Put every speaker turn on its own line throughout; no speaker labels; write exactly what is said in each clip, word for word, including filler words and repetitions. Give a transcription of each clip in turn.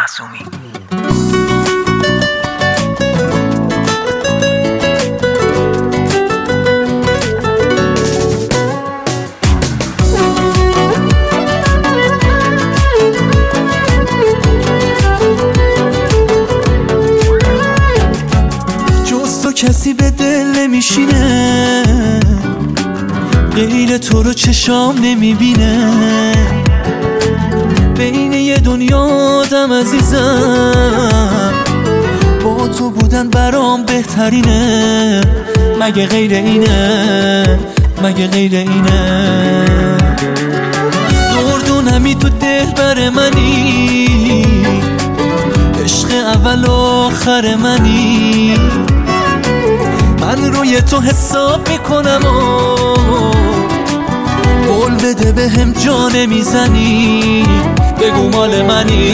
معصومی.
جز تو کسی به دل نمیشینه، غیر تو رو چشام نمیبینه. بین یه دنیا آدم عزیزم، با تو بودن برام بهترینه. مگه غیر اینه؟ مگه غیر اینه؟ دردونمی تو دل بر منی، عشق اول و آخر منی. من روی تو حساب میکنم و قول بده به هم جا نمیزنی، بگو مال منی.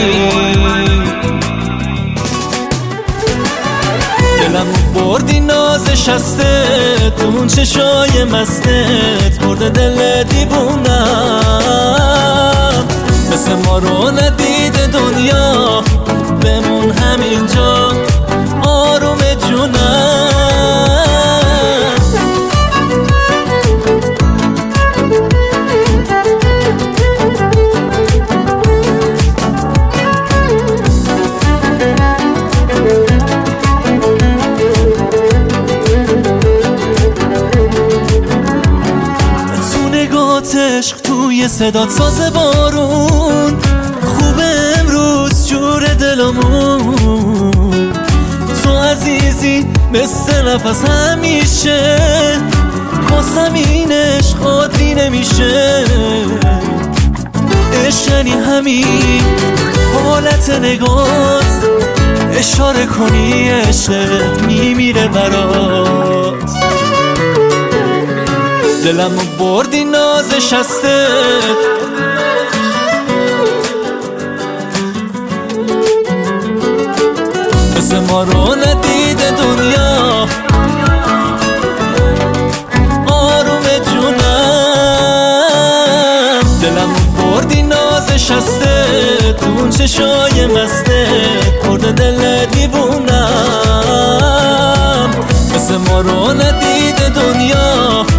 دلم بردی نازش هستت، اون چشای مستت برده دل دیوونم. مثل ما رو ندیده دنیا، بمون همینجا آروم جونم. عشق توی صدات ساز بارون، خوبه امروز جور دلمون. تو عزیزی مثل نفس همیشه، واسم این عشق عادی نمیشه. عشق یعنی همین حالت نگات، اشاره کنی عشقت میمیره برات. دلمو بردی نازش هستت، مثل ما رو ندیده دنیا آروم جونم. دلمو بردی نازش هستت، اون چشای مستت برده دل دیوونم. مثل ما رو ندیده دنیا